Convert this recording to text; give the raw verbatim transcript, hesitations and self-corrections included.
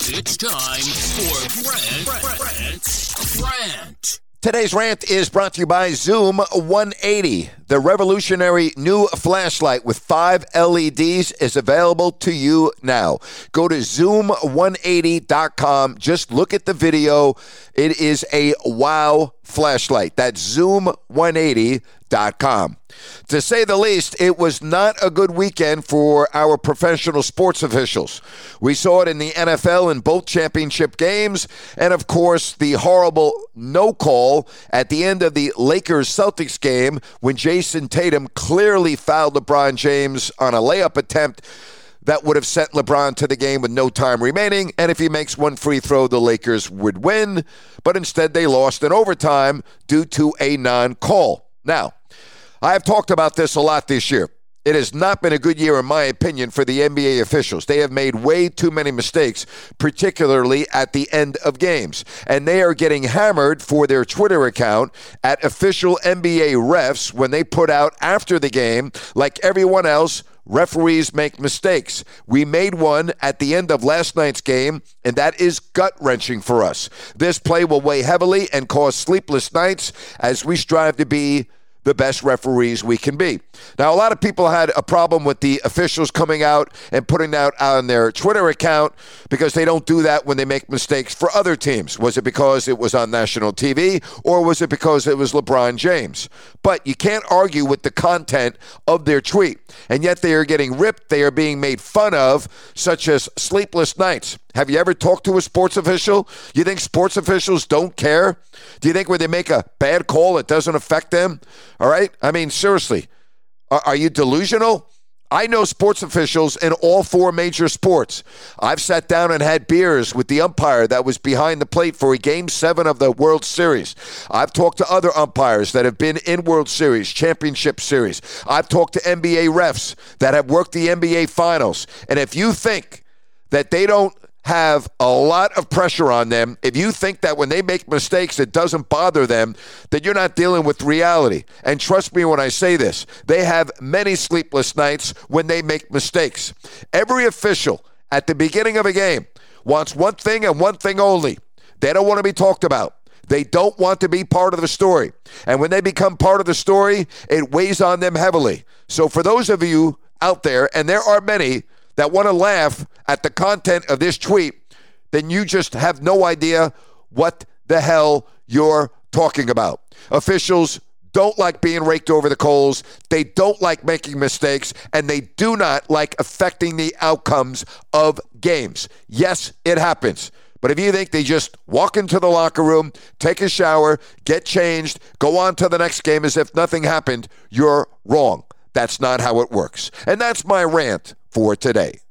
It's time for Grant, Grant, Grant. Today's rant is brought to you by Zoom one eighty. The revolutionary new flashlight with five L E Ds is available to you now. Go to zoom one eighty dot com. Just look at the video. It is a wow flashlight. That's zoom one eighty dot com. To say the least, it was not a good weekend for our professional sports officials. We saw it in the N F L in both championship games, and of course, the horrible no call at the end of the Lakers-Celtics game when Jason Tatum clearly fouled LeBron James on a layup attempt that would have sent LeBron to the game with no time remaining, and if he makes one free throw, the Lakers would win, but instead they lost in overtime due to a non-call. Now, I have talked about this a lot this year. It has not been a good year, in my opinion, for the N B A officials. They have made way too many mistakes, particularly at the end of games. And they are getting hammered for their Twitter account at official N B A refs when they put out after the game, like everyone else, referees make mistakes. We made one at the end of last night's game, and that is gut-wrenching for us. This play will weigh heavily and cause sleepless nights as we strive to be the best referees we can be. Now, a lot of people had a problem with the officials coming out and putting that on their Twitter account because they don't do that when they make mistakes for other teams. Was it because it was on national T V, or was it because it was LeBron James? But you can't argue with the content of their tweet, and yet they are getting ripped. They are being made fun of, such as sleepless nights. Have you ever talked to a sports official? You think sports officials don't care? Do you think when they make a bad call, it doesn't affect them? All right? I mean, seriously, are, are you delusional? I know sports officials in all four major sports. I've sat down and had beers with the umpire that was behind the plate for a Game seven of the World Series. I've talked to other umpires that have been in World Series, Championship Series. I've talked to N B A refs that have worked the N B A Finals. And if you think that they don't have a lot of pressure on them, if you think that when they make mistakes it doesn't bother them, then you're not dealing with reality. And trust me when I say this, they have many sleepless nights when they make mistakes. Every official at the beginning of a game wants one thing and one thing only. They don't want to be talked about. They don't want to be part of the story. And when they become part of the story, it weighs on them heavily. So for those of you out there, and there are many that want to laugh at the content of this tweet, then you just have no idea what the hell you're talking about. Officials don't like being raked over the coals. They don't like making mistakes, and they do not like affecting the outcomes of games. Yes, it happens. But if you think they just walk into the locker room, take a shower, get changed, go on to the next game as if nothing happened, you're wrong. That's not how it works. And that's my rant for today.